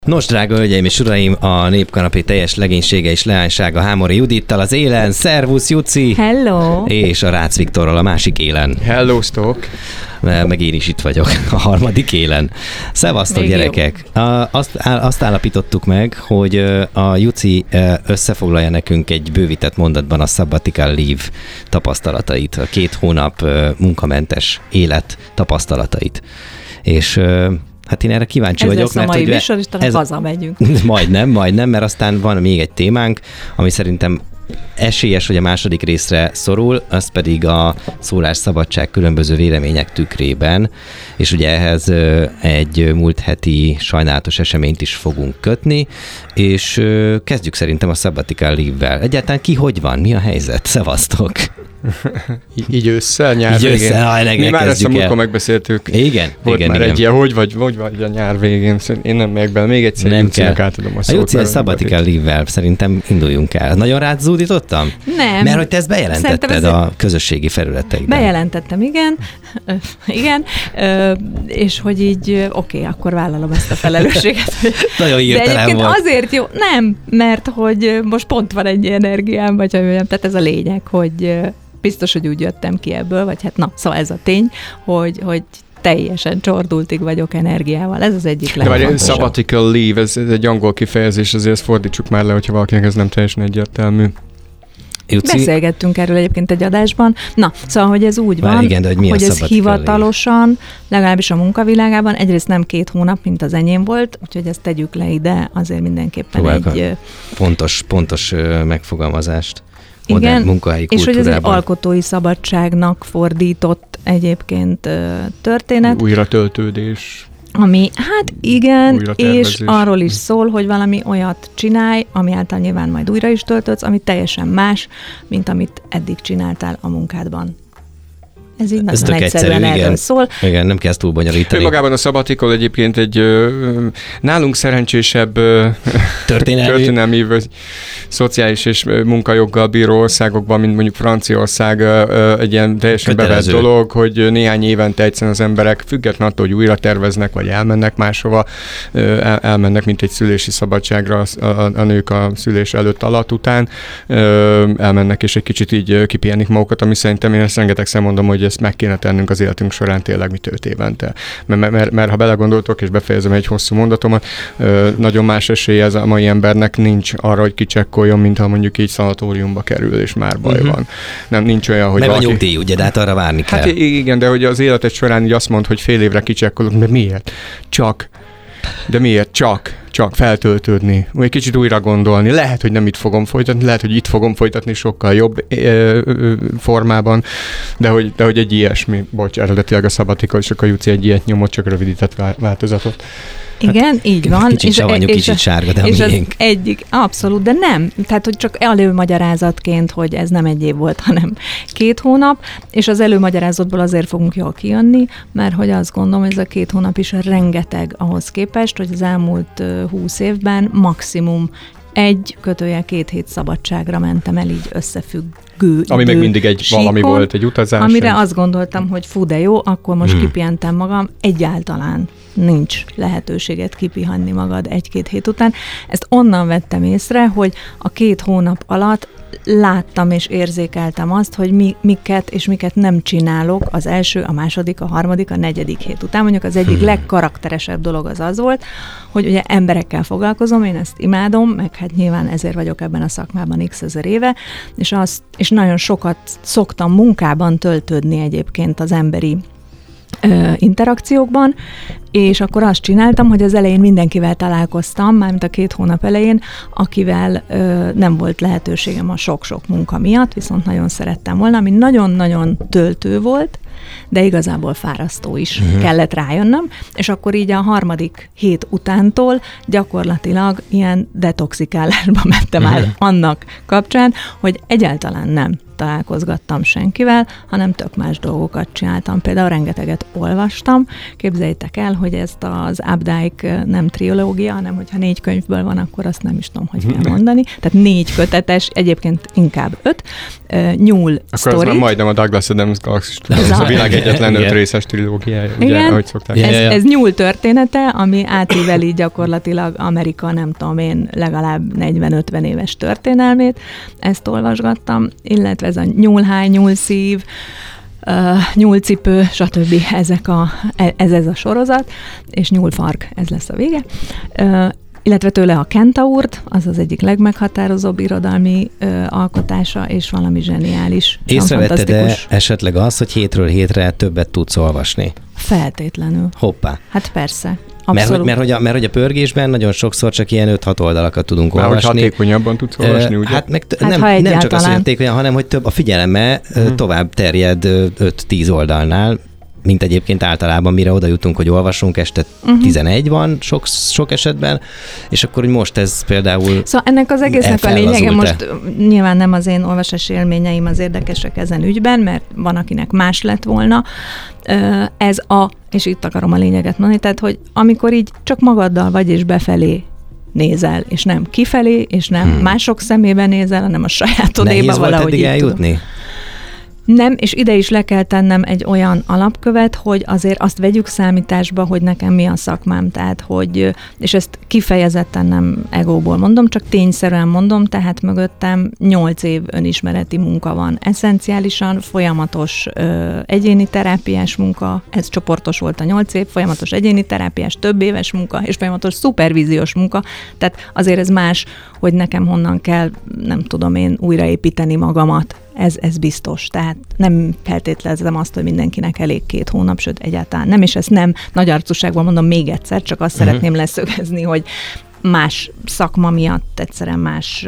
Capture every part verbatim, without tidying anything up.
Nos, drága hölgyeim és uraim, a Népkanapé teljes legénysége és leánysága Hámori Judittal az élen. Szervusz, Juci! Hello! És a Rácz Viktorral a másik élen. Hello, Stock! Meg én is itt vagyok, a harmadik élen. Szevasztok, gyerekek! A, azt, azt állapítottuk meg, hogy a Juci összefoglalja nekünk egy bővített mondatban a sabbatical leave tapasztalatait, a két hónap munkamentes élet tapasztalatait. És hát én erre kíváncsi ez vagyok. Ez lesz a mai műsor, és talán hazamegyünk. Majdnem, majdnem, mert aztán van még egy témánk, ami szerintem esélyes, hogy a második részre szorul, az pedig a szólásszabadság különböző vélemények tükrében, és ugye ehhez egy múlt heti sajnálatos eseményt is fogunk kötni, és kezdjük szerintem a sabbatical leave-vel. Egyáltalán ki hogy van? Mi a helyzet? Szevasztok! Így ősszel, nyár Így végén. Össze, haj, Mi már ezt a múltkor megbeszéltük. Igen, Volt igen, már igen. egy ilyen, hogy vagy, hogy vagy a nyár végén. Én nem megyek bele. Még egyszer nem Jucinak kell. átadom a A szót. Juci a sabbatical leave-vel szerintem induljunk el. Nagyon rátzúdítottam? Nem. Mert hogy te ezt bejelentetted a közösségi felületeidben. Bejelentettem, igen. igen. Ö, és hogy így, oké, okay, akkor vállalom ezt a felelősséget. Nagyon hirtelen De egyébként volt. azért jó, nem, mert hogy most pont van egy energiám, vagy hogy mondjam, tehát ez a lényeg, hogy biztos, hogy úgy jöttem ki ebből, vagy hát na, szóval ez a tény, hogy, hogy teljesen csordultig vagyok energiával. Ez az egyik legfontosabb. De sabbatical leave, ez, ez egy angol kifejezés, azért ezt fordítsuk már le, hogyha valakinek ez nem teljesen egyértelmű. Juci? Beszélgettünk erről egyébként egy adásban. Na, szóval, hogy ez úgy van, igen, hogy, hogy ez hivatalosan, legalábbis a munkavilágában, egyrészt nem két hónap, mint az enyém volt, úgyhogy ezt tegyük le ide, azért mindenképpen Próbáljuk egy... Pontos, pontos megfogalmazást. Igen, munkahelyi és hogy ez egy kultúrában. alkotói szabadságnak fordított egyébként történet. Újra töltődés. Ami, hát igen, és arról is szól, hogy valami olyat csinálj, ami által nyilván majd újra is töltődsz, ami teljesen más, mint amit eddig csináltál a munkádban. Ez így Ez nagyon egyszerűen egyszerű, erről igen. szól. Igen, nem kell ezt túl bonyolítani. Magában a sabbatical egyébként egy ö, nálunk szerencsésebb ö, történelmi, történelmi vagy szociális és munkajoggal bíró országokban, mint mondjuk Franciaország, ö, egy ilyen teljesen kötelező bevett dolog, hogy néhány évente egyszerűen az emberek független attól, hogy újra terveznek, vagy elmennek máshova, ö, el, elmennek, mint egy szülési szabadságra a, a, a nők a szülés előtt, alatt, után, ö, elmennek és egy kicsit így kipihenik magukat, ami szerintem én ezt rengetegszer mondom, hogy ezt meg kéne tennünk az életünk során tényleg mit öt évente. Mert, mert, mert, mert ha belegondoltok, és befejezem egy hosszú mondatomat, nagyon más esélye ez a mai embernek nincs arra, hogy kicsekkoljon, mint ha mondjuk így szanatóriumba kerül, és már baj uh-huh. van. Nem, nincs olyan, hogy meg valaki... a nyugdíj, ugye, de hát arra várni kell. Hát igen, de hogy az életed során így azt mond, hogy fél évre kicsekkolok, de miért? Csak. De miért? Csak. Csak feltöltődni, vagy egy kicsit újra gondolni. Lehet, hogy nem itt fogom folytatni, lehet, hogy itt fogom folytatni sokkal jobb ö, ö, formában, de hogy, de hogy egy ilyesmi, bocs, eredetileg a sabbatical, és akkor a Juci egy ilyet nyomott, csak rövidített változatot. Igen, hát, így van. Kicsit savanyú, kicsit sárga, de a és miénk. Egyik, abszolút, de nem. Tehát, hogy csak előmagyarázatként, hogy ez nem egy év volt, hanem két hónap, és az előmagyarázatból azért fogunk jól kijönni, mert hogy azt gondolom, hogy ez a két hónap is rengeteg ahhoz képest, hogy az elmúlt húsz évben maximum egy kötője két hét szabadságra mentem el így összefüggő Ami meg mindig egy síkon, valami volt, egy utazás. Amire egy... azt gondoltam, hogy fú, de jó, akkor most hmm. kipihentem magam. Egyáltalán nincs lehetőséget kipihanni magad egy-két hét után. Ezt onnan vettem észre, hogy a két hónap alatt láttam és érzékeltem azt, hogy mi, miket és miket nem csinálok az első, a második, a harmadik, a negyedik hét után. Mondjuk az egyik hmm. legkarakteresebb dolog az az volt, hogy ugye emberekkel foglalkozom, én ezt imádom, meg hát nyilván ezért vagyok ebben a szakmában x ezer éve, és, azt, és nagyon sokat szoktam munkában töltődni egyébként az emberi Ö, interakciókban, és akkor azt csináltam, hogy az elején mindenkivel találkoztam, mármint a két hónap elején, akivel ö, nem volt lehetőségem a sok-sok munka miatt, viszont nagyon szerettem volna, ami nagyon-nagyon töltő volt, de igazából fárasztó is uh-huh. kellett rájönnöm, és akkor így a harmadik hét utántól gyakorlatilag ilyen detoxikálásba mentem el uh-huh. annak kapcsán, hogy egyáltalán nem találkozgattam senkivel, hanem tök más dolgokat csináltam. Például rengeteget olvastam. Képzeljétek el, hogy ezt az Updike nem trilógia, hanem hogyha négy könyvből van, akkor azt nem is tudom, hogy kell mondani. Tehát négy kötetes, egyébként inkább öt, uh, nyúl akkor sztorit. Akkor ez már majdnem a Douglas Adams Galaxis, ez a világ egyetlen öt részes trilógiája, ugye, igen, ahogy szokták. Ez, ez nyúl története, ami átíveli gyakorlatilag Amerika, nem tudom én, legalább negyven-ötven éves történelmét. Ezt olvasgattam, illetve ez a nyúlháj, nyúlszív, Uh, nyúlcipő, stb. Ezek a, ez, ez a sorozat, és nyúlfark, ez lesz a vége. Uh, illetve tőle a Kentaurt, az az egyik legmeghatározóbb irodalmi uh, alkotása, és valami zseniális. Észrevetted-e esetleg az, hogy hétről hétre többet tudsz olvasni? Feltétlenül. Hoppá. Hát persze. Mert hogy, mert, hogy a, mert hogy a pörgésben nagyon sokszor csak ilyen öt-hat oldalakat tudunk már olvasni. Már hogy hatékonyabban tudsz olvasni, ugye? Hát, meg t- hát nem, nem csak az, hogy hatékonyan, hanem hogy több a figyelme hmm. tovább terjed öt-tíz oldalnál, mint egyébként általában, mire oda jutunk, hogy olvasunk, este uh-huh. tizenegy van sok, sok esetben, és akkor, hogy most ez például Szóval ennek az egésznek a lényege, most nyilván nem az én olvasási élményeim az érdekesek ezen ügyben, mert van, akinek más lett volna. Ez a, és itt akarom a lényeget mondani, tehát, hogy amikor így csak magaddal vagy, és befelé nézel, és nem kifelé, és nem hmm. mások szemében nézel, hanem a sajátodéba valahogy így eljutni? Tudom. Nem, és ide is le kell tennem egy olyan alapkövet, hogy azért azt vegyük számításba, hogy nekem mi a szakmám, tehát hogy, és ezt kifejezetten nem egóból mondom, csak tényszerűen mondom, tehát mögöttem nyolc év önismereti munka van. Eszenciálisan folyamatos ö, egyéni terápiás munka, ez csoportos volt a nyolc év, folyamatos egyéni terápiás, több éves munka, és folyamatos szupervíziós munka, tehát azért ez más, hogy nekem honnan kell, nem tudom én, újraépíteni magamat. Ez, ez biztos. Tehát nem feltételezem azt, hogy mindenkinek elég két hónap, sőt egyáltalán nem, és ezt nem nagy arcúságban mondom még egyszer, csak azt uh-huh. szeretném leszögezni, hogy más szakma miatt egyszerűen más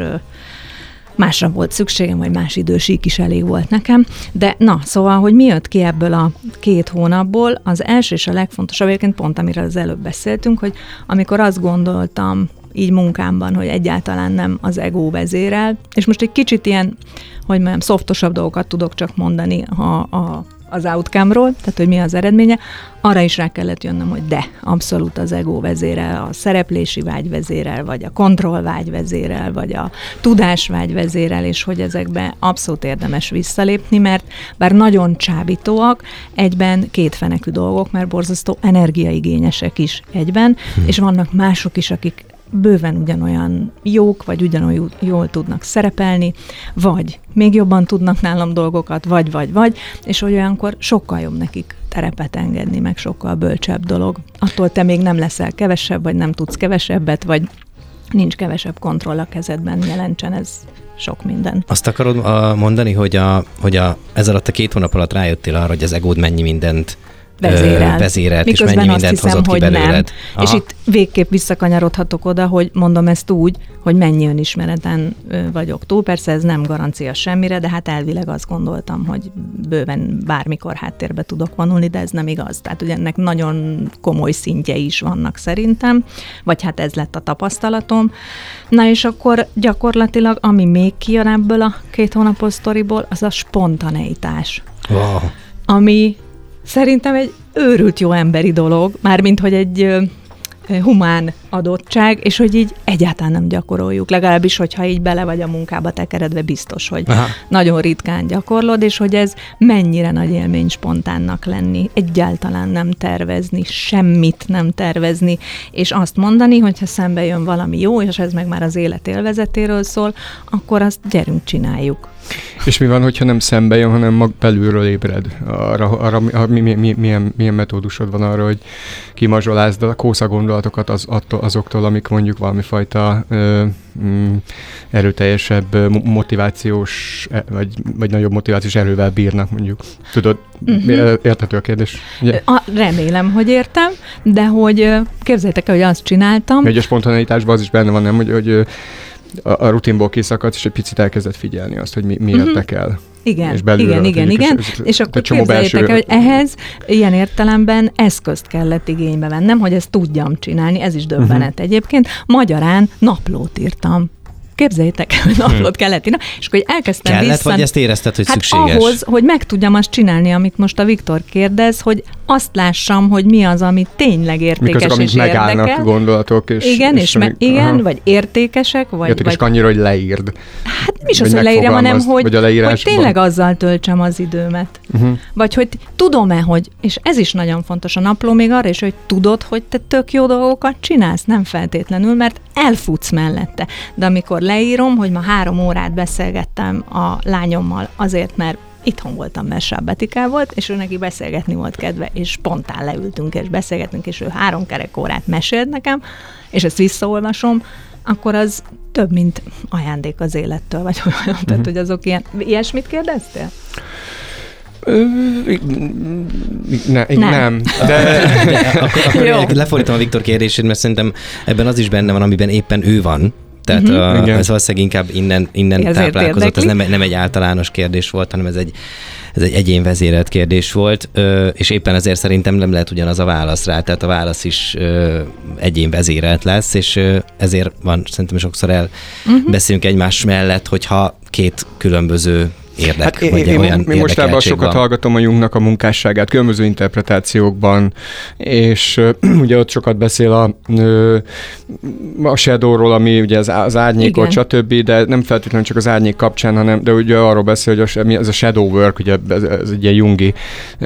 másra volt szükségem, vagy más idősík is elég volt nekem. De na, szóval, hogy mi jött ki ebből a két hónapból, az első és a legfontosabb, egyébként pont amiről az előbb beszéltünk, hogy amikor azt gondoltam így munkámban, hogy egyáltalán nem az ego vezérel, és most egy kicsit ilyen, hogy mondjam, szoftosabb dolgokat tudok csak mondani a, a, az outcome-ról, tehát hogy mi az eredménye, arra is rá kellett jönnöm, hogy de, abszolút az ego vezérel, a szereplési vágy vezérel, vagy a kontrollvágy vezérel, vagy a tudásvágy vezérel, és hogy ezekbe abszolút érdemes visszalépni, mert bár nagyon csábítóak, egyben kétfenekű dolgok, mert borzasztó energiaigényesek is egyben, hm. és vannak mások is, akik bőven ugyanolyan jók, vagy ugyanolyan jól tudnak szerepelni, vagy még jobban tudnak nálam dolgokat, vagy, vagy, vagy, és hogy olyankor sokkal jobb nekik terepet engedni, meg sokkal bölcsebb dolog. Attól te még nem leszel kevesebb, vagy nem tudsz kevesebbet, vagy nincs kevesebb kontroll a kezedben, jelentsen ez sok minden. Azt akarod mondani, hogy, a, hogy a, ez alatt a két hónap alatt rájöttél arra, hogy az egód mennyi mindent vezérelt, vezérelt és mennyi mindent hiszem, hozott ki belőled. És itt végképp visszakanyarodhatok oda, hogy mondom ezt úgy, hogy mennyi önismereten vagyok túl. Persze ez nem garancia semmire, de hát elvileg azt gondoltam, hogy bőven bármikor háttérbe tudok vonulni, de ez nem igaz. Tehát ugye ennek nagyon komoly szintjei is vannak szerintem, vagy hát ez lett a tapasztalatom. Na és akkor gyakorlatilag, ami még kijön ebből a két hónapos sztoriból, az a spontaneitás. Wow. Ami szerintem egy őrült jó emberi dolog, mármint, hogy egy ö, humán adottság, és hogy így egyáltalán nem gyakoroljuk. Legalábbis, hogyha így bele vagy a munkába tekeredve, biztos, hogy Aha. nagyon ritkán gyakorlod, és hogy ez mennyire nagy élmény spontánnak lenni, egyáltalán nem tervezni, semmit nem tervezni, és azt mondani, hogyha szembe jön valami jó, és ez meg már az élet élvezetéről szól, akkor azt gyerünk, csináljuk. És mi van, hogyha nem szembe jön, hanem mag belülről ébred? Arra, arra mi, mi, mi, milyen, milyen metódusod van arra, hogy kimazsolázd a kósza gondolatokat az, attól, azoktól, amik mondjuk valami fajta ö, mm, erőteljesebb motivációs, vagy, vagy nagyobb motivációs erővel bírnak, mondjuk. Tudod, uh-huh. érthető a kérdés? Ugye? A, remélem, hogy értem, de hogy képzeljétek el, hogy azt csináltam. Hogy a spontaneitásban az is benne van, nem, hogy, hogy a, a rutinból kiszakadsz, és egy picit elkezdett figyelni azt, hogy mi, mi uh-huh. érdekel. Igen, igen, igen, igen. És, és akkor képzeljétek el, hogy ehhez ilyen értelemben eszközt kellett igénybe vennem, hogy ezt tudjam csinálni, ez is döbbenet uh-huh. egyébként. Magyarán naplót írtam. képzeljétek, hogy naplót kellett írnom, és akkor elkezdtem Kellett, vissza... vagy ezt érezted, hogy hát szükséges? ahhoz, hogy meg tudjam azt csinálni, amit most a Viktor kérdez, hogy azt lássam, hogy mi az, ami tényleg értékes azok, és megállnak érdekel. gondolatok. És, igen, és, és me- még, igen, vagy értékesek, vagy... Értékes vagy... annyira, hogy leírd. Hát nem is az, hogy leírjam, hanem hogy, hogy tényleg azzal töltsem az időmet. Uh-huh. Vagy hogy tudom-e, hogy, és ez is nagyon fontos a napló még arra is, hogy tudod, hogy te tök jó dolgokat csinálsz, nem feltétlenül, mert elfutsz mellette. De amikor leírom, hogy ma három órát beszélgettem a lányommal azért, mert itthon voltam, mert Sábetikál volt, és ő neki beszélgetni volt kedve, és spontán leültünk, és beszélgetünk, és ő három kerek órát mesélt nekem, és ezt visszaolvasom, akkor az több, mint ajándék az élettől, vagy olyan. Mm-hmm. Tehát, hogy azok ilyen... Ilyesmit kérdeztél? Ne, nem. nem. De, de akkor, akkor lefordítom a Viktor kérdését, mert szerintem ebben az is benne van, amiben éppen ő van. Tehát uh-huh. a, ez valószínűleg inkább innen, innen táplálkozott, ez nem, nem egy általános kérdés volt, hanem ez egy, ez egy egyénvezérelt kérdés volt, és éppen ezért szerintem nem lehet ugyanaz a válasz rá, tehát a válasz is egyénvezérelt lesz, és ezért van, szerintem sokszor elbeszélünk uh-huh. egymás mellett, hogyha két különböző érdek, hát vagy én, olyan én mostában sokat van. hallgatom a Jungnak a munkásságát, különböző interpretációkban, és uh, ugye ott sokat beszél a, uh, a shadowról, ami ugye az, az árnyékot, stb., de nem feltétlenül csak az árnyék kapcsán, hanem de ugye arról beszél, hogy a, ez a shadow work, ugye ez, ez egy ilyen jungi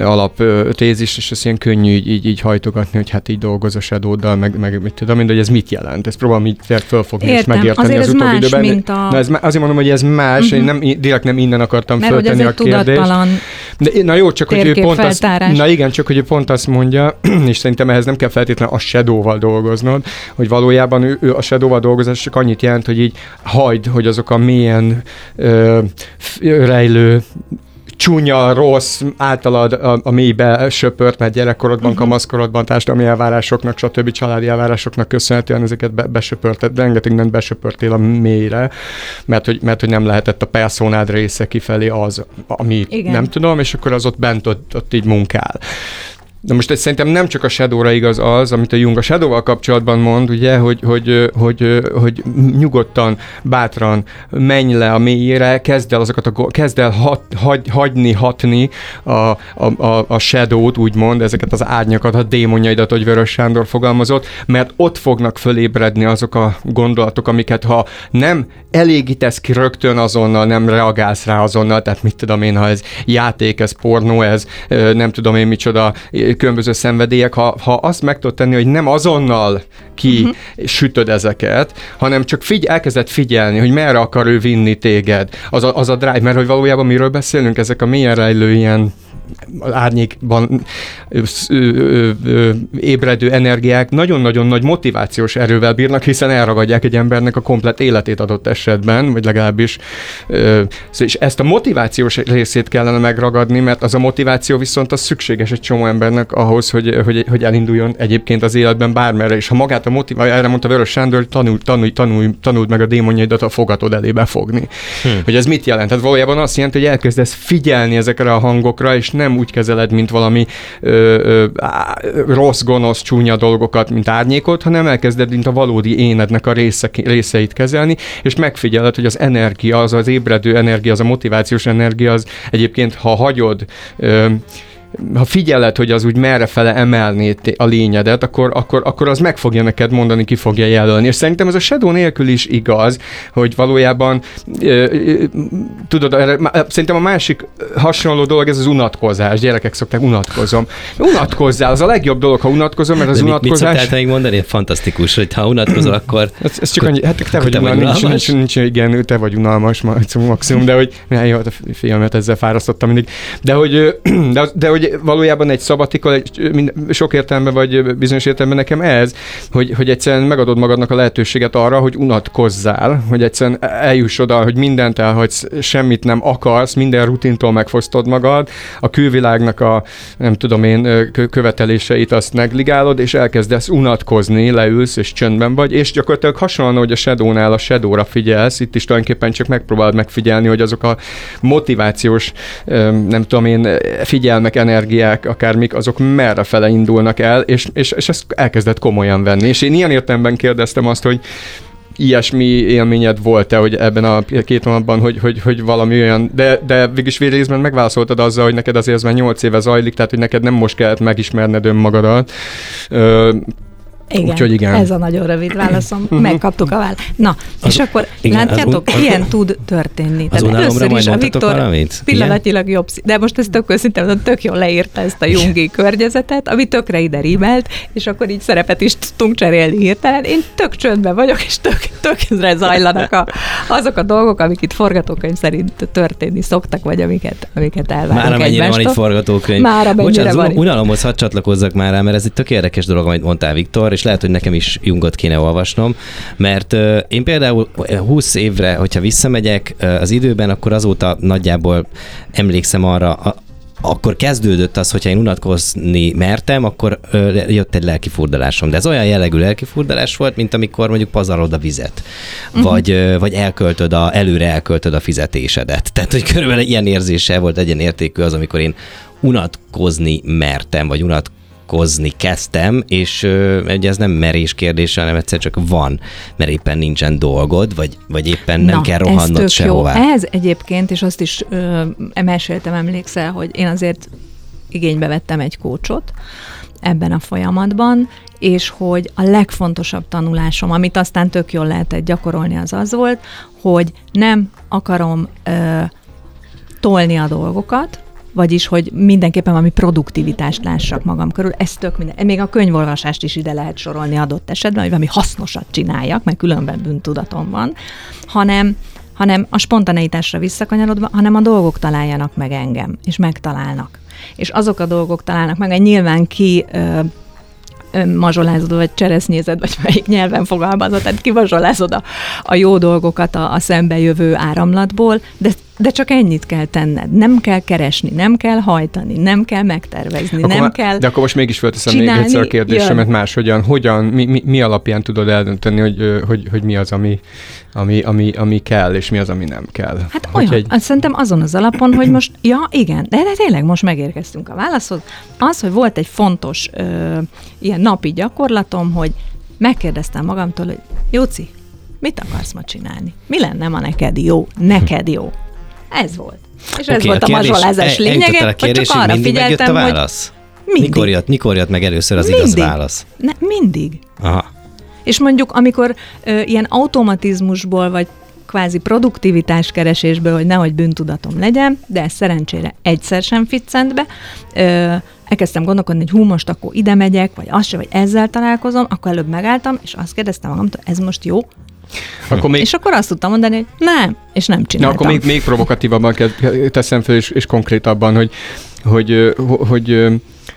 alaptézis, és ez ilyen könnyű így, így, így hajtogatni, hogy hát így dolgoz a shadow-dal, meg, meg mit tudom, hogy ez mit jelent. Ezt próbálom így fölfogni és megérteni az utóbbi időben. Mint a... Na, ez, azért mondom, hogy ez más, uh-huh. én nem, direkt nem innen akar akartam mert föltenni a kérdést. De, na jó, csak hogy ő pont azt, na igen, csak hogy ő pont azt mondja, és szerintem ehhez nem kell feltétlenül a shadow-val dolgoznod, hogy valójában ő, ő a shadow-val dolgozás csak annyit jelent, hogy így hagyd, hogy azok a mélyen ö, rejlő csúnya, rossz, általad a, a mélybe söpört, mert gyerekkorodban, uh-huh. kamaszkorodban, társadalmi elvárásoknak, stb. Családi elvárásoknak köszönhetően ezeket be, besöpörted, de rengeteg nem besöpörtél a mélyre, mert hogy, mert hogy nem lehetett a personád része kifelé az, ami igen. nem tudom, és akkor az ott bent ott, ott így munkál. De most ez szerintem nem csak a Shadowra igaz az, amit a Jung a Shadowval kapcsolatban mond, ugye, hogy, hogy, hogy, hogy nyugodtan, bátran menj le a mélyére, kezd el azokat a, kezd el hat, hagy, hagyni, hatni a, a, a, a Shadow-t, úgymond, ezeket az árnyakat, a démonjaidat, hogy Vörös Sándor fogalmazott, mert ott fognak fölébredni azok a gondolatok, amiket ha nem elégítesz ki rögtön azonnal, nem reagálsz rá azonnal, tehát mit tudom én, ha ez játék, ez pornó, ez nem tudom én micsoda, különböző szenvedélyek, ha, ha azt meg tudod tenni, hogy nem azonnal ki uh-huh. sütöd ezeket, hanem csak figy- elkezded figyelni, hogy merre akar ő vinni téged. Az a, az a drive, mert hogy valójában miről beszélünk, ezek a mélyen rejlő ilyen árnyékban ö, ö, ö, ö, ébredő energiák nagyon-nagyon nagy motivációs erővel bírnak, hiszen elragadják egy embernek a komplett életét adott esetben, vagy legalábbis ö, és ezt a motivációs részét kellene megragadni, mert az a motiváció viszont az szükséges egy csomó embernek ahhoz, hogy, hogy, hogy elinduljon egyébként az életben bármerre, és ha magát a motiváció, erre mondta Vörös Sándor, hogy tanulj, tanulj, tanulj, tanuld meg a démonjaidat a fogatod elébe fogni. Hmm. Hogy ez mit jelent? Hát valójában azt jelenti, hogy elkezdesz figyelni ezekre a hangokra, és nem úgy kezeled, mint valami ö, ö, á, rossz, gonosz, csúnya dolgokat, mint árnyékot, hanem elkezded, mint a valódi énednek a része, részeit kezelni, és megfigyeled, hogy az energia, az az ébredő energia, az a motivációs energia, az egyébként, ha hagyod, ö, ha figyeled, hogy az úgy merre fele emelné a lényedet, akkor, akkor, akkor az meg fogja neked mondani, ki fogja jelölni. És szerintem ez a Shadow nélkül is igaz, hogy valójában ö, ö, tudod, erre, szerintem a másik hasonló dolog, ez az unatkozás. Gyerekek szokták, unatkozom. Unatkozzál, az a legjobb dolog, ha unatkozom, mert az de unatkozás... Mit szoktál még mondani? Fantasztikus, hogy ha unatkozol, akkor... Ez, ez csak annyi, hát te vagy, te vagy unalmas. Nincs, nincs, nincs, igen, te vagy unalmas maximum, de hogy jó, a filmet ezzel fárasztottam mindig. De hogy, de, de hogy valójában egy szabatikal, sok értelemben vagy bizonyos értelemben nekem ez, hogy, hogy egyszerűen megadod magadnak a lehetőséget arra, hogy unatkozzál, hogy egyszerűen eljuss oda, hogy mindent elhagysz, semmit nem akarsz, minden rutintól megfosztod magad, a külvilágnak a, nem tudom én, követeléseit azt negligálod, és elkezdesz unatkozni, leülsz, és csöndben vagy, és gyakorlatilag hasonlóan, hogy a Shadow-nál a Shadow-ra figyelsz, itt is tulajdonképpen csak megpróbálod megfigyelni, hogy azok a motivációs, nem tudom én, figyelmek, energiák, akármik, azok merre fele indulnak el, és, és, és ezt elkezdett komolyan venni. És én ilyen értelemben kérdeztem azt, hogy ilyesmi élményed volt-e, hogy ebben a két hónapban, hogy, hogy, hogy valami olyan, de, de végülis részben megválaszoltad azzal, hogy neked azért ez már nyolc éve zajlik, tehát hogy neked nem most kellett megismerned önmagadat. Ö, Igen, Úgyhogy igen, ez a nagyon rövid válaszom. Megkaptuk a választ. Na, az, és akkor igen, látjátok, az, ilyen tud történni. Az unalomra majd mondhatok valamit? Pillanatilag jobb, de most ezt tök őszintén, tök jól leírta ezt a jungi környezetet, ami tökre ide rímelt, és akkor így szerepet is tudtunk cserélni hirtelen. Én tök csöndben vagyok, és tök, tökre zajlanak a, azok a dolgok, amik itt forgatókönyv szerint történni szoktak, vagy amiket, amiket elvárunk Már amennyire egymástól. van itt forgatókönyv. Már amennyire Bocsánat, van az unalomhoz hadd csatlakozzak már rá, mert ez egy tök érdekes dolog, amit mondtál, Viktor, és lehet, hogy nekem is Jungot kéne olvasnom, mert uh, én például húsz évre, hogyha visszamegyek uh, az időben, akkor azóta nagyjából emlékszem arra, a, akkor kezdődött az, hogyha én unatkozni mertem, akkor uh, jött egy lelkifurdalásom. De ez olyan jellegű lelkifurdalás volt, mint amikor mondjuk pazarolod a vizet, uh-huh. vagy, uh, vagy elköltöd a, előre elköltöd a fizetésedet. Tehát, hogy körülbelül egy ilyen érzéssel volt, egy ilyen értékű az, amikor én unatkozni mertem, vagy unatkozni kozni kezdtem, és ugye ez nem merés kérdése, hanem egyszer csak van, mert éppen nincsen dolgod, vagy, vagy éppen nem Na, kell rohannod sehová. Jó. Ez egyébként, és azt is ö, meséltem, emlékszel, hogy én azért igénybe vettem egy kócsot ebben a folyamatban, és hogy a legfontosabb tanulásom, amit aztán tök jól lehetett gyakorolni, az az volt, hogy nem akarom ö, tolni a dolgokat, vagyis, hogy mindenképpen valami produktivitást lássak magam körül, ez tök minden. Még a könyvolvasást is ide lehet sorolni adott esetben, hogy valami hasznosat csináljak, mert különben bűntudatom van, hanem, hanem a spontaneitásra visszakanyarodva, hanem a dolgok találjanak meg engem, és megtalálnak. És azok a dolgok találnak meg, mert nyilván ki ö, mazsolázod, vagy cseresznyézed, vagy melyik nyelven fogalmazod, tehát kimazsolázod a, a jó dolgokat a, a szembejövő áramlatból, de, de csak ennyit kell tenned. Nem kell keresni, nem kell hajtani, nem kell megtervezni, akkor nem ma, kell De akkor most mégis fölteszem még csinálni, egyszer a kérdésemet jön. máshogyan. Hogyan, mi, mi, mi alapján tudod eldönteni, hogy, hogy, hogy mi az, ami, ami, ami, ami kell, és mi az, ami nem kell? Hát hogy olyan, egy... azt szerintem azon az alapon, hogy most, ja igen, de, de tényleg most megérkeztünk a válaszhoz. Az, hogy volt egy fontos ö, ilyen napi gyakorlatom, hogy megkérdeztem magamtól, hogy Jóci, mit akarsz ma csinálni? Mi lenne ma neked jó? Neked jó. Ez volt. És ez okay, volt a, a mazsolázás lényege, hogy csak arra figyeltem, hogy mindig. Mikor jött, mikor jött meg először az mindig. igaz válasz? Ne, mindig. Aha. És mondjuk, amikor ö, ilyen automatizmusból, vagy kvázi produktivitás keresésből, hogy nehogy bűntudatom legyen, de ez szerencsére egyszer sem ficcent be, ö, elkezdtem gondolkodni, hogy hú, most akkor ide megyek, vagy azt se, vagy ezzel találkozom, akkor előbb megálltam, és azt kérdeztem magamtól, ez most jó? Akkor még... És akkor azt tudtam mondani, hogy nem, és nem csináltam. Na, akkor még, még provokatívabban teszem fel, és, és konkrétabban, hogy, hogy, hogy, hogy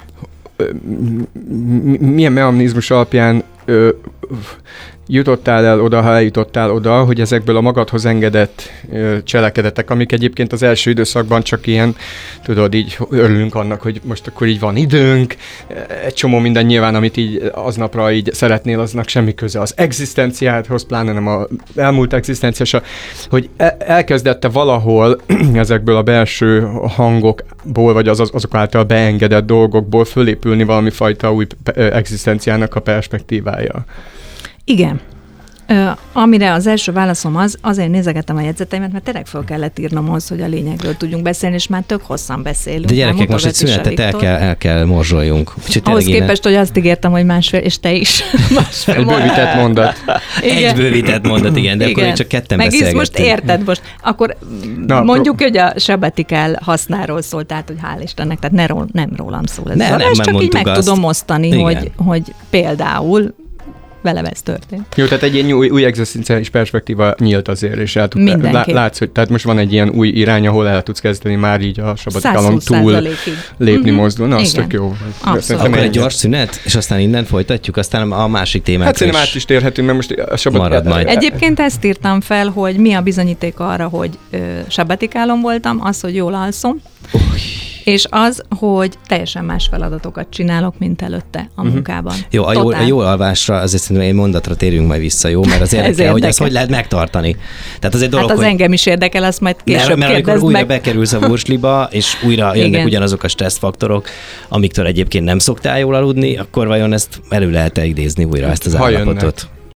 milyen mechanizmus alapján ö, jutottál el oda, ha eljutottál oda, hogy ezekből a magadhoz engedett ö, cselekedetek, amik egyébként az első időszakban csak ilyen, tudod, így örülünk annak, hogy most akkor így van időnk, egy csomó minden nyilván, amit így aznapra így szeretnél, aznak semmi köze az egzisztenciádhoz, pláne nem az elmúlt egzisztenciása, hogy elkezdette valahol ezekből a belső hangokból, vagy az, azok által beengedett dolgokból fölépülni valami fajta új egzisztenciának a perspektívája. Igen. Ö, amire az első válaszom az, azért nézegettem a jegyzeteimet, mert tényleg fel kellett írnom ahhoz, hogy a lényegről tudjunk beszélni, és már tök hosszan beszélünk. De gyerekek, most egy szünetet el kell, el kell morzsoljunk. Ahhoz képest, hogy azt ígértem, hogy másfél, és te is másfél Egy bővített mondat. Igen. Egy bővített mondat, igen, de igen. Akkor csak ketten Meg beszélgettünk. most érted most. Akkor Na, mondjuk, pro... hogy a sabbatical hasznáról szólt, tehát, hogy hál' Istennek, tehát ne ról, nem rólam szól ez. Ne, nem, csak így meg azt. tudom osztani, hogy, hogy például velem ez történt. Jó, tehát egy ilyen új, új egzisztenciális perspektíva nyílt azért, és el tud, lá, látsz, hogy tehát most van egy ilyen új irány, ahol el tudsz kezdeni már így a sabbatikalon túl lépni, mm-hmm. mozdulni. Na, az tök jó. Akkor egy gyors szünet, és aztán innen folytatjuk, aztán a másik témákra Hát szerintem át is térhetünk, mert most a sabbatikalon... Egyébként ezt írtam fel, hogy mi a bizonyíték arra, hogy sabbatikálon voltam, az, hogy jól alszom. Uy. És az, hogy teljesen más feladatokat csinálok, mint előtte a munkában. Uh-huh. Jó, a jó, a jó alvásra azért szerintem egy mondatra térjünk majd vissza, jó? Mert az érdekel, érdekel, hogy ezt hogy lehet megtartani. Tehát az egy dolog, hát az hogy... engem is érdekel, azt majd később mert, mert amikor meg. újra bekerülsz a bursliba, és újra jönnek Igen. ugyanazok a stresszfaktorok, amiktől egyébként nem szoktál jól aludni, akkor vajon ezt elő lehet-e idézni újra, ezt az ha állapotot? Jönnek.